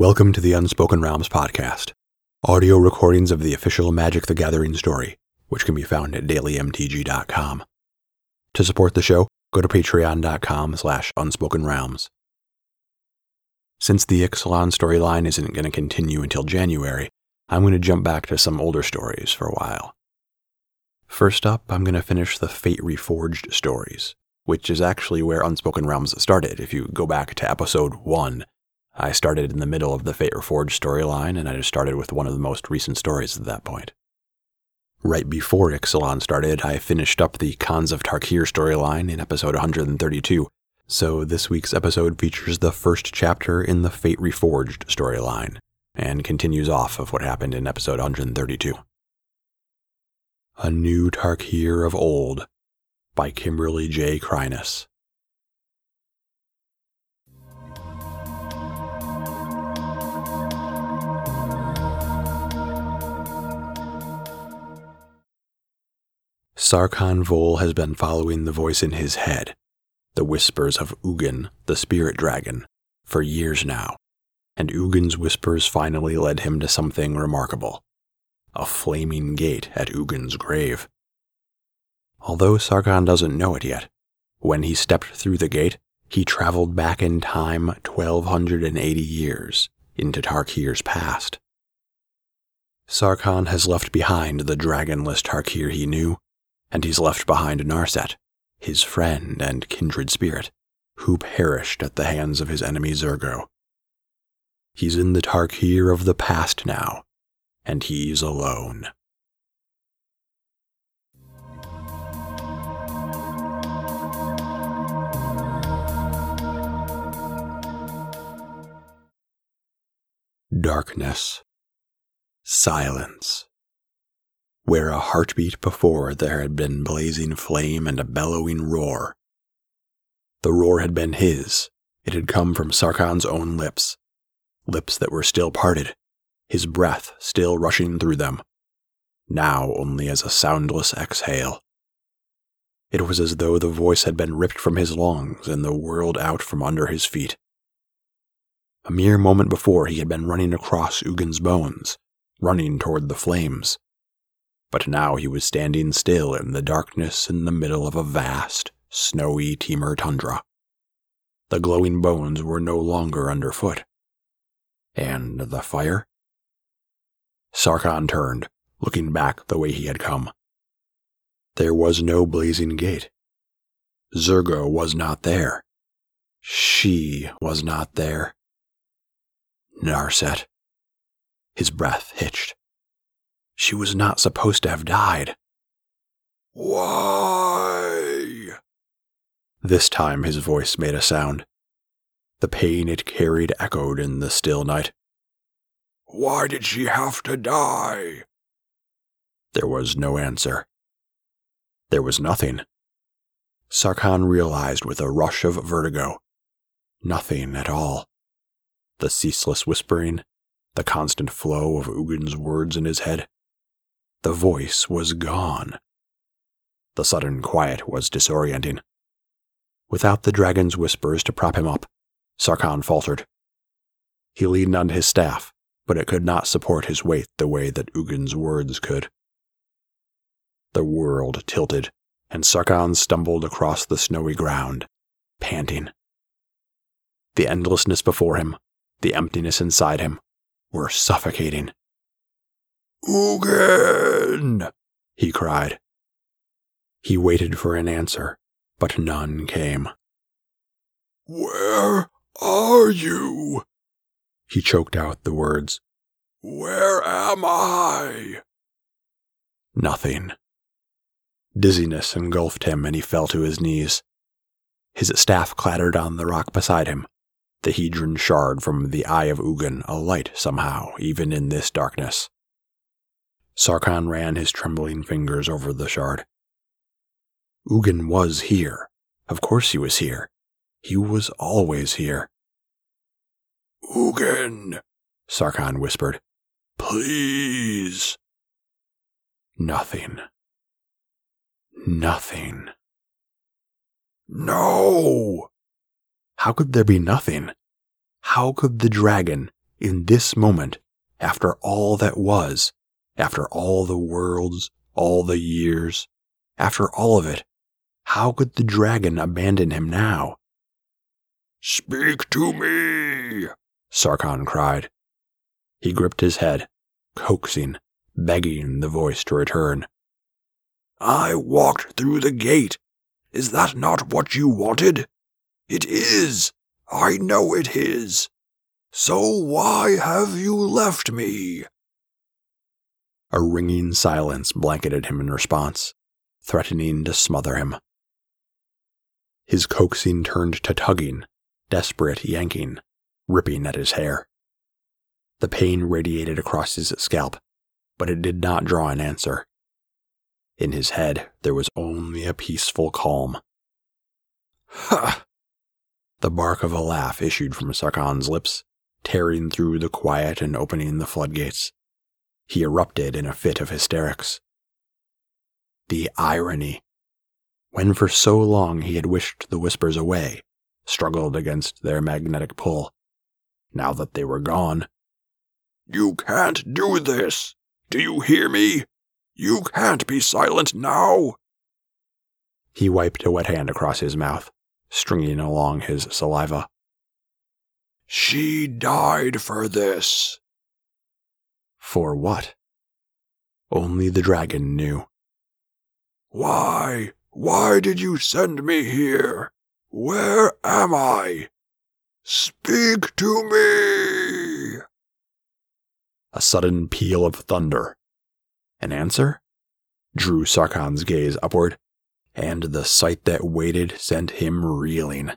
Welcome to the Unspoken Realms podcast, audio recordings of the official Magic the Gathering story, which can be found at dailymtg.com. To support the show, go to patreon.com/unspokenrealms. Since the Ixalan storyline isn't going to continue until January, I'm going to jump back to some older stories for a while. First up, I'm going to finish the Fate Reforged stories, which is actually where Unspoken Realms started. If you go back to episode 1, I started in the middle of the Fate Reforged storyline, and I just started with one of the most recent stories at that point. Right before Ixalan started, I finished up the Khans of Tarkir storyline in episode 132, so this week's episode features the first chapter in the Fate Reforged storyline, and continues off of what happened in episode 132. A New Tarkir of Old by Kimberly J. Kreiness. Sarkhan Vol has been following the voice in his head, the whispers of Ugin, the spirit dragon, for years now, and Ugin's whispers finally led him to something remarkable, a flaming gate at Ugin's grave. Although Sarkhan doesn't know it yet, when he stepped through the gate, he traveled back in time 1,280 years into Tarkir's past. Sarkhan has left behind the dragonless Tarkir he knew, and he's left behind Narset, his friend and kindred spirit, who perished at the hands of his enemy Zurgo. He's in the Tarkir of the past now, and he's alone. Darkness. Silence. Where a heartbeat before there had been blazing flame and a bellowing roar. The roar had been his. It had come from Sarkhan's own lips. Lips that were still parted, his breath still rushing through them, now only as a soundless exhale. It was as though the voice had been ripped from his lungs and the world out from under his feet. A mere moment before he had been running across Ugin's bones, running toward the flames. But now he was standing still in the darkness in the middle of a vast, snowy Temur tundra. The glowing bones were no longer underfoot. And the fire? Sarkhan turned, looking back the way he had come. There was no blazing gate. Zurgo was not there. She was not there. Narset. His breath hitched. She was not supposed to have died. Why? This time his voice made a sound. The pain it carried echoed in the still night. Why did she have to die? There was no answer. There was nothing. Sarkhan realized with a rush of vertigo. Nothing at all. The ceaseless whispering, the constant flow of Ugin's words in his head. The voice was gone. The sudden quiet was disorienting. Without the dragon's whispers to prop him up, Sarkhan faltered. He leaned on his staff, but it could not support his weight the way that Ugin's words could. The world tilted, and Sarkhan stumbled across the snowy ground, panting. The endlessness before him, the emptiness inside him, were suffocating. Ugin! He cried. He waited for an answer, but none came. Where are you? He choked out the words. Where am I? Nothing. Dizziness engulfed him and he fell to his knees. His staff clattered on the rock beside him, the hedron shard from the eye of Ugin alight somehow, even in this darkness. Sarkhan ran his trembling fingers over the shard. Ugin was here. Of course he was here. He was always here. Ugin, Sarkhan whispered. Please. Nothing. Nothing. No! How could there be nothing? How could the dragon, in this moment, after all that was, after all the worlds, all the years, after all of it, how could the dragon abandon him now? "Speak to me!" Sarkhan cried. He gripped his head, coaxing, begging the voice to return. "I walked through the gate. Is that not what you wanted? It is. I know it is. So why have you left me?" A ringing silence blanketed him in response, threatening to smother him. His coaxing turned to tugging, desperate yanking, ripping at his hair. The pain radiated across his scalp, but it did not draw an answer. In his head, there was only a peaceful calm. "Ha!" The bark of a laugh issued from Sarkhan's lips, tearing through the quiet and opening the floodgates. He erupted in a fit of hysterics. The irony. When for so long he had wished the whispers away, struggled against their magnetic pull. Now that they were gone. "You can't do this! Do you hear me? You can't be silent now!" He wiped a wet hand across his mouth, stringing along his saliva. "She died for this." For what? Only the dragon knew. "Why? Why did you send me here? Where am I? Speak to me!" A sudden peal of thunder. An answer? Drew Sarkhan's gaze upward, and the sight that waited sent him reeling.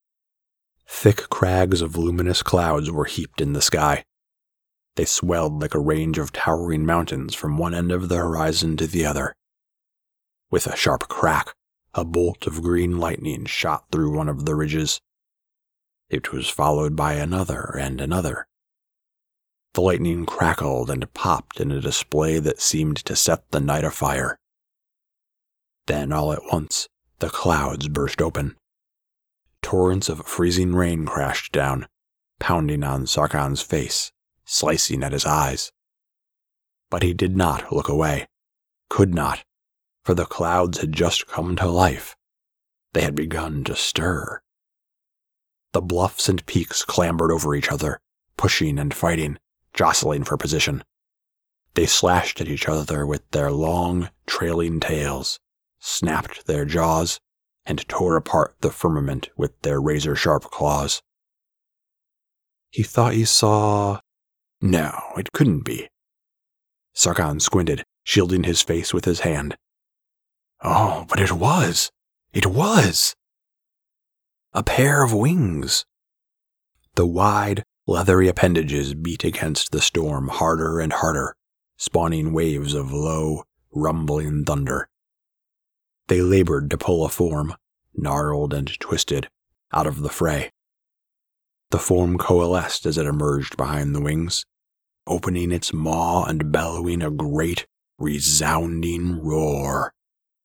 Thick crags of luminous clouds were heaped in the sky. They swelled like a range of towering mountains from one end of the horizon to the other. With a sharp crack, a bolt of green lightning shot through one of the ridges. It was followed by another and another. The lightning crackled and popped in a display that seemed to set the night afire. Then, all at once, the clouds burst open. Torrents of freezing rain crashed down, pounding on Sarkhan's face, slicing at his eyes. But he did not look away, could not, for the clouds had just come to life. They had begun to stir. The bluffs and peaks clambered over each other, pushing and fighting, jostling for position. They slashed at each other with their long, trailing tails, snapped their jaws, and tore apart the firmament with their razor-sharp claws. He thought he saw... No, it couldn't be. Sarkhan squinted, shielding his face with his hand. Oh, but it was! It was! A pair of wings! The wide, leathery appendages beat against the storm harder and harder, spawning waves of low, rumbling thunder. They labored to pull a form, gnarled and twisted, out of the fray. The form coalesced as it emerged behind the wings, opening its maw and bellowing a great, resounding roar.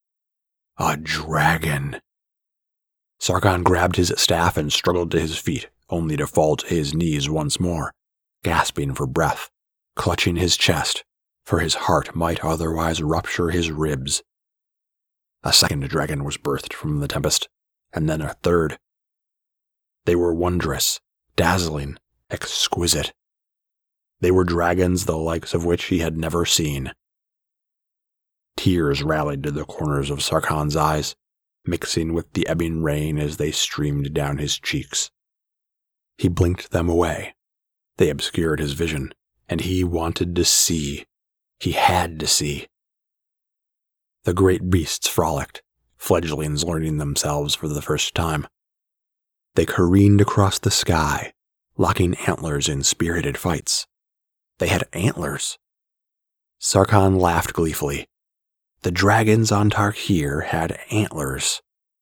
A dragon! Sarkhan grabbed his staff and struggled to his feet, only to fall to his knees once more, gasping for breath, clutching his chest, for his heart might otherwise rupture his ribs. A second dragon was birthed from the tempest, and then a third. They were wondrous, dazzling, exquisite. They were dragons the likes of which he had never seen. Tears rallied to the corners of Sarkhan's eyes, mixing with the ebbing rain as they streamed down his cheeks. He blinked them away. They obscured his vision, and he wanted to see. He had to see. The great beasts frolicked, fledglings learning themselves for the first time. They careened across the sky, locking antlers in spirited fights. They had antlers. Sarkhan laughed gleefully. The dragons on Tarkir had antlers.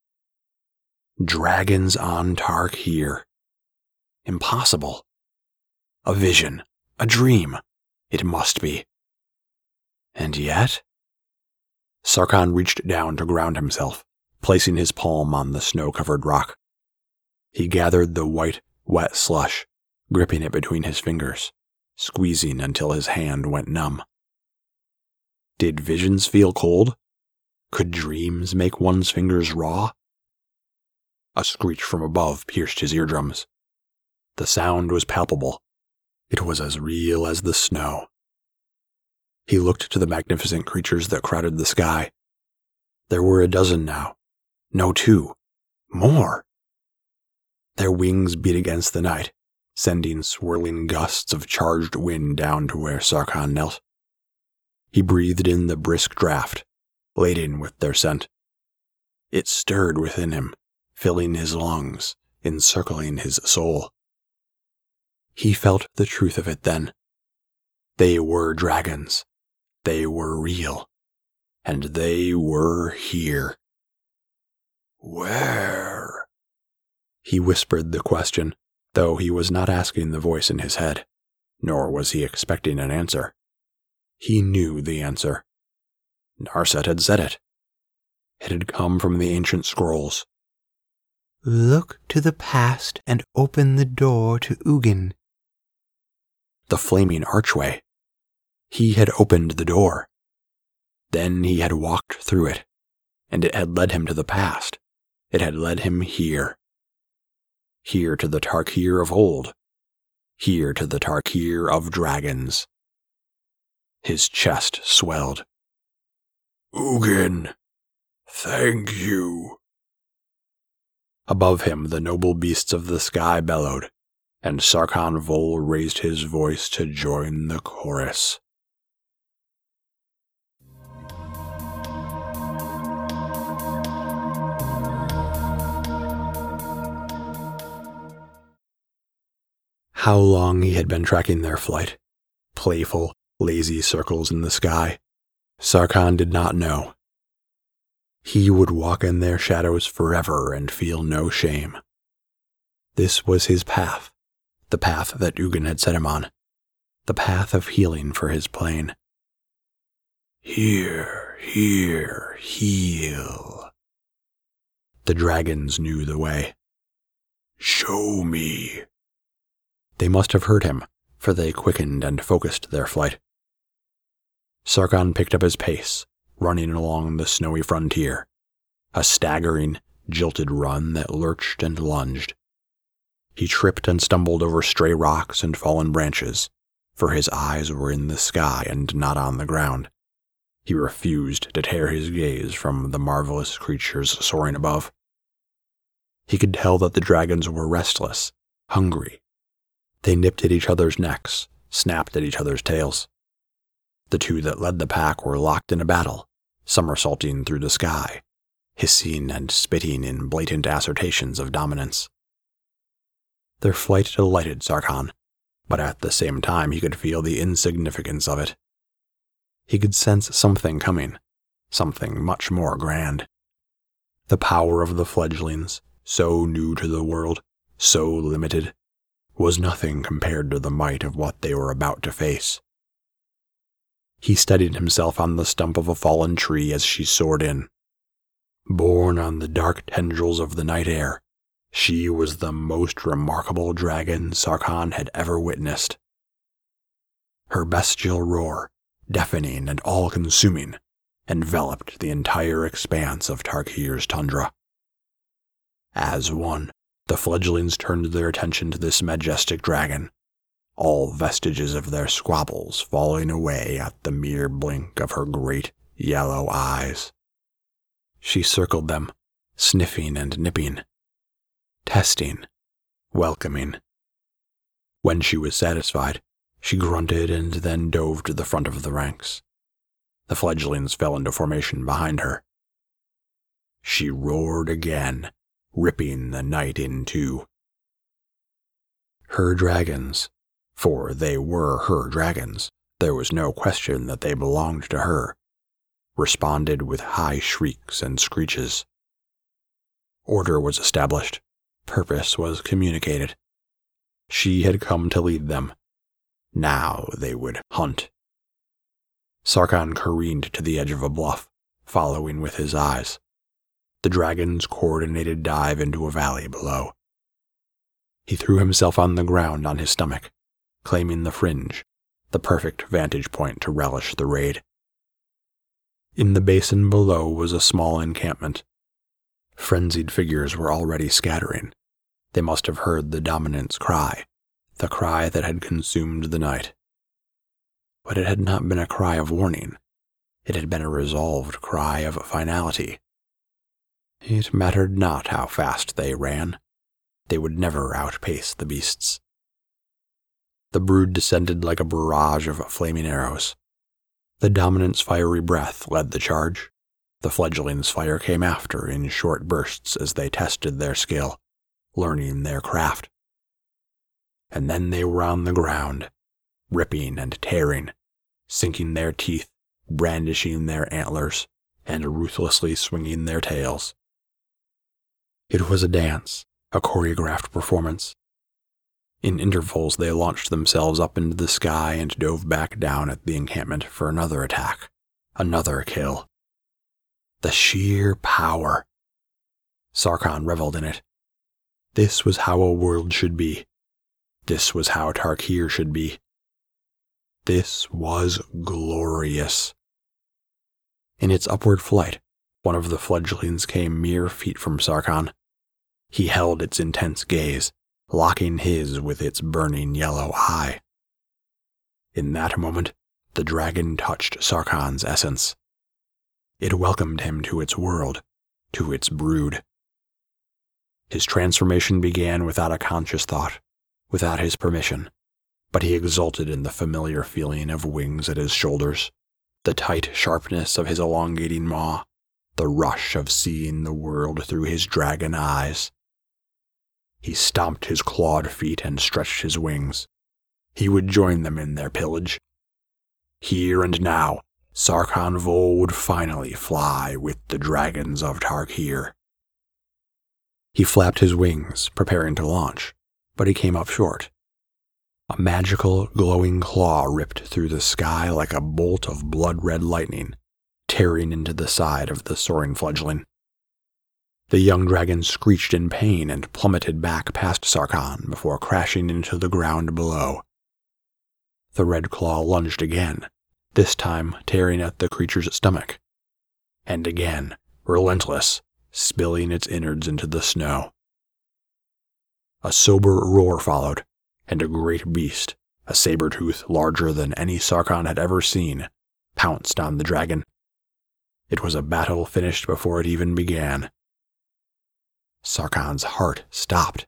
Dragons on Tarkir. Impossible. A vision. A dream. It must be. And yet... Sarkhan reached down to ground himself, placing his palm on the snow-covered rock. He gathered the white, wet slush, gripping it between his fingers, squeezing until his hand went numb. Did visions feel cold? Could dreams make one's fingers raw? A screech from above pierced his eardrums. The sound was palpable. It was as real as the snow. He looked to the magnificent creatures that crowded the sky. There were a dozen now. No, two. More. Their wings beat against the night, sending swirling gusts of charged wind down to where Sarkhan knelt. He breathed in the brisk draft, laden with their scent. It stirred within him, filling his lungs, encircling his soul. He felt the truth of it then. They were dragons. They were real. And they were here. Where? He whispered the question, though he was not asking the voice in his head, nor was he expecting an answer. He knew the answer. Narset had said it. It had come from the ancient scrolls. Look to the past and open the door to Ugin. The flaming archway. He had opened the door. Then he had walked through it, and it had led him to the past. It had led him here. Here to the Tarkir of old. Here to the Tarkir of dragons. His chest swelled. Ugin, thank you. Above him, the noble beasts of the sky bellowed, and Sarkhan Vol raised his voice to join the chorus. How long he had been tracking their flight, playful, lazy circles in the sky, Sarkhan did not know. He would walk in their shadows forever and feel no shame. This was his path, the path that Ugin had set him on, the path of healing for his plane. Here, here, heal. The dragons knew the way. Show me. They must have heard him, for they quickened and focused their flight. Sarkhan picked up his pace, running along the snowy frontier, a staggering, jilted run that lurched and lunged. He tripped and stumbled over stray rocks and fallen branches, for his eyes were in the sky and not on the ground. He refused to tear his gaze from the marvelous creatures soaring above. He could tell that the dragons were restless, hungry. They nipped at each other's necks, snapped at each other's tails. The two that led the pack were locked in a battle, somersaulting through the sky, hissing and spitting in blatant assertions of dominance. Their flight delighted Sarkhan, but at the same time he could feel the insignificance of it. He could sense something coming, something much more grand. The power of the fledglings, so new to the world, so limited, was nothing compared to the might of what they were about to face. He steadied himself on the stump of a fallen tree as she soared in. Born on the dark tendrils of the night air, she was the most remarkable dragon Sarkhan had ever witnessed. Her bestial roar, deafening and all-consuming, enveloped the entire expanse of Tarkir's tundra. As one, the fledglings turned their attention to this majestic dragon, all vestiges of their squabbles falling away at the mere blink of her great yellow eyes. She circled them, sniffing and nipping, testing, welcoming. When she was satisfied, she grunted and then dove to the front of the ranks. The fledglings fell into formation behind her. She roared again, ripping the night in two. Her dragons, for they were her dragons, there was no question that they belonged to her, responded with high shrieks and screeches. Order was established. Purpose was communicated. She had come to lead them. Now they would hunt. Sarkhan careened to the edge of a bluff, following with his eyes. The dragon's coordinated dive into a valley below. He threw himself on the ground on his stomach, claiming the fringe, the perfect vantage point to relish the raid. In the basin below was a small encampment. Frenzied figures were already scattering. They must have heard the dominant's cry, the cry that had consumed the night. But it had not been a cry of warning. It had been a resolved cry of finality. It mattered not how fast they ran. They would never outpace the beasts. The brood descended like a barrage of flaming arrows. The dominant's fiery breath led the charge. The fledglings' fire came after in short bursts as they tested their skill, learning their craft. And then they were on the ground, ripping and tearing, sinking their teeth, brandishing their antlers, and ruthlessly swinging their tails. It was a dance, a choreographed performance. In intervals, they launched themselves up into the sky and dove back down at the encampment for another attack, another kill. The sheer power. Sarkhan reveled in it. This was how a world should be. This was how Tarkir should be. This was glorious. In its upward flight, one of the fledglings came mere feet from Sarkhan. He held its intense gaze, locking his with its burning yellow eye. In that moment, the dragon touched Sarkhan's essence. It welcomed him to its world, to its brood. His transformation began without a conscious thought, without his permission, but he exulted in the familiar feeling of wings at his shoulders, the tight sharpness of his elongating maw, the rush of seeing the world through his dragon eyes. He stomped his clawed feet and stretched his wings. He would join them in their pillage. Here and now, Sarkhan Vol would finally fly with the dragons of Tarkir. He flapped his wings, preparing to launch, but he came up short. A magical, glowing claw ripped through the sky like a bolt of blood-red lightning, tearing into the side of the soaring fledgling. The young dragon screeched in pain and plummeted back past Sarkhan before crashing into the ground below. The red claw lunged again, this time tearing at the creature's stomach. And again, relentless, spilling its innards into the snow. A sober roar followed, and a great beast, a saber-tooth larger than any Sarkhan had ever seen, pounced on the dragon. It was a battle finished before it even began. Sarkhan's heart stopped.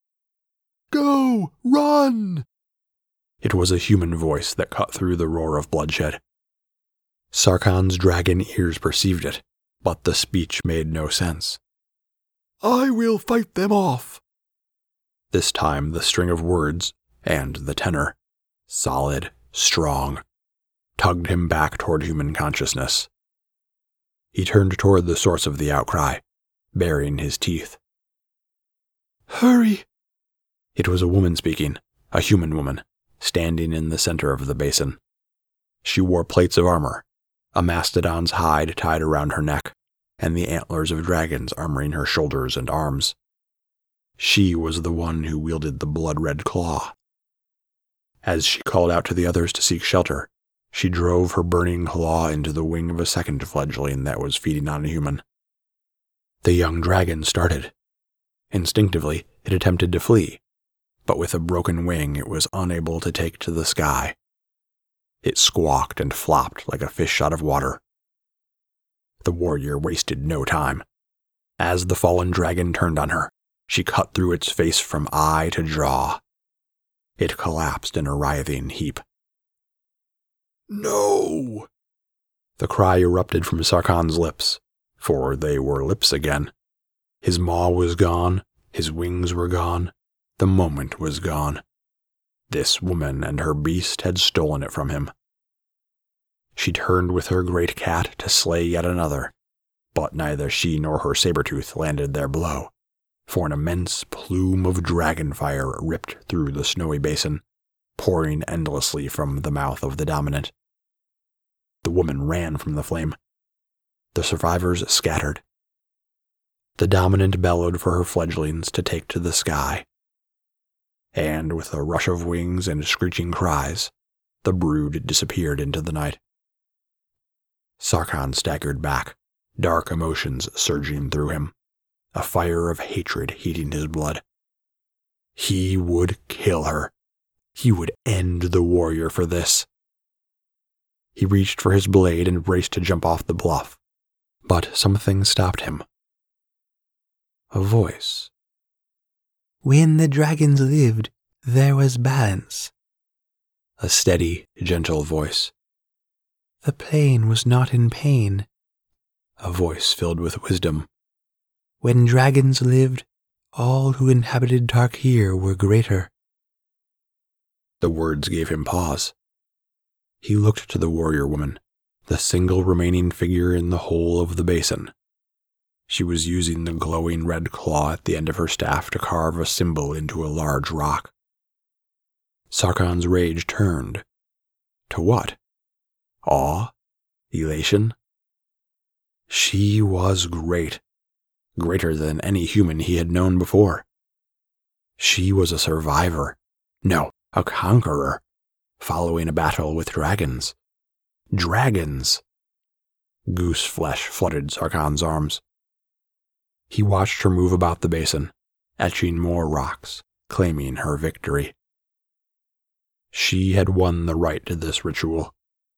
"Go! Run!" It was a human voice that cut through the roar of bloodshed. Sarkhan's dragon ears perceived it, but the speech made no sense. "I will fight them off." This time the string of words, and the tenor, solid, strong, tugged him back toward human consciousness. He turned toward the source of the outcry, baring his teeth. "Hurry!" It was a woman speaking, a human woman, standing in the center of the basin. She wore plates of armor, a mastodon's hide tied around her neck, and the antlers of dragons armoring her shoulders and arms. She was the one who wielded the blood-red claw. As she called out to the others to seek shelter, she drove her burning claw into the wing of a second fledgling that was feeding on a human. The young dragon started. Instinctively, it attempted to flee, but with a broken wing it was unable to take to the sky. It squawked and flopped like a fish out of water. The warrior wasted no time. As the fallen dragon turned on her, she cut through its face from eye to jaw. It collapsed in a writhing heap. "No!" The cry erupted from Sarkhan's lips, for they were lips again. His maw was gone, his wings were gone, the moment was gone. This woman and her beast had stolen it from him. She turned with her great cat to slay yet another, but neither she nor her saber-tooth landed their blow, for an immense plume of dragonfire ripped through the snowy basin, pouring endlessly from the mouth of the dominant. The woman ran from the flame. The survivors scattered. The dominant bellowed for her fledglings to take to the sky. and with a rush of wings and screeching cries, the brood disappeared into the night. Sarkhan staggered back, dark emotions surging through him, a fire of hatred heating his blood. He would kill her. He would end the warrior for this. He reached for his blade and raced to jump off the bluff, but something stopped him. A voice. When the dragons lived, there was balance. A steady, gentle voice. The plain was not in pain. A voice filled with wisdom. When dragons lived, all who inhabited Tarkir were greater. The words gave him pause. He looked to the warrior woman, the single remaining figure in the whole of the basin. She was using the glowing red claw at the end of her staff to carve a symbol into a large rock. Sarkhan's rage turned. To what? Awe? Elation? She was great. Greater than any human he had known before. She was a survivor. No, a conqueror. Following a battle with dragons. Dragons! Goose flesh flooded Sarkhan's arms. He watched her move about the basin, etching more rocks, claiming her victory. She had won the right to this ritual.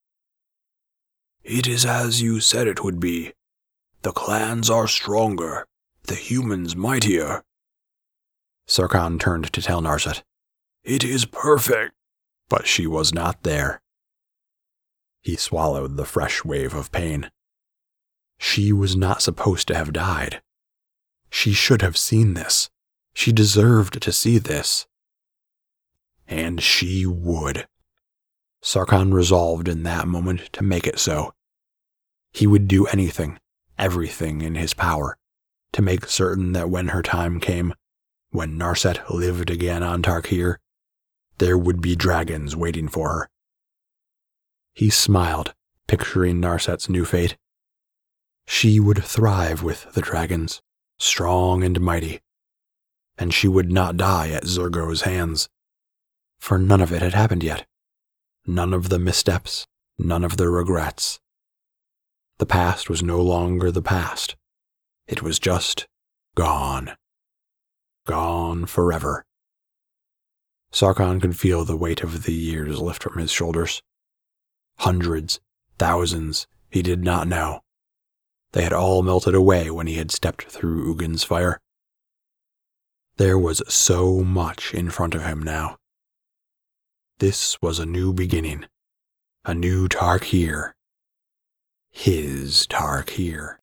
It is as you said it would be. The clans are stronger, the humans mightier. Sarkhan turned to tell Narset. It is perfect. But she was not there. He swallowed the fresh wave of pain. She was not supposed to have died. She should have seen this. She deserved to see this. And she would. Sarkhan resolved in that moment to make it so. He would do anything, everything in his power, to make certain that when her time came, when Narset lived again on Tarkir, there would be dragons waiting for her. He smiled, picturing Narset's new fate. She would thrive with the dragons, strong and mighty, and she would not die at Zergo's hands. For none of it had happened yet. None of the missteps, none of the regrets. The past was no longer the past. It was just gone. Gone forever. Sarkhan could feel the weight of the years lift from his shoulders. Hundreds, thousands, he did not know. They had all melted away when he had stepped through Ugin's fire. There was so much in front of him now. This was a new beginning. A new Tarkir. His Tarkir.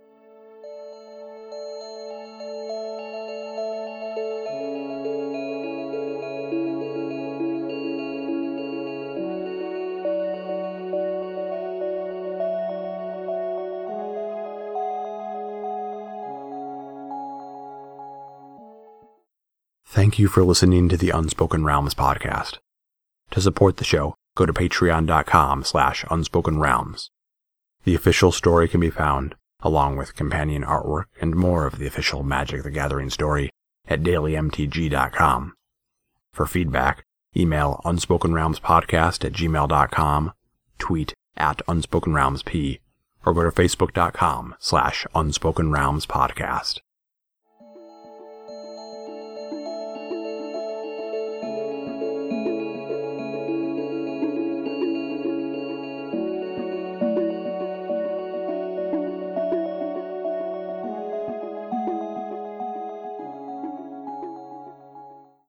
Thank you for listening to the Unspoken Realms podcast. To support the show, go to patreon.com/unspokenrealms. The official story can be found, along with companion artwork and more of the official Magic the Gathering story, at dailymtg.com. For feedback, email unspokenrealmspodcast@gmail.com, tweet @unspokenrealmsp, or go to facebook.com/unspokenrealmspodcast.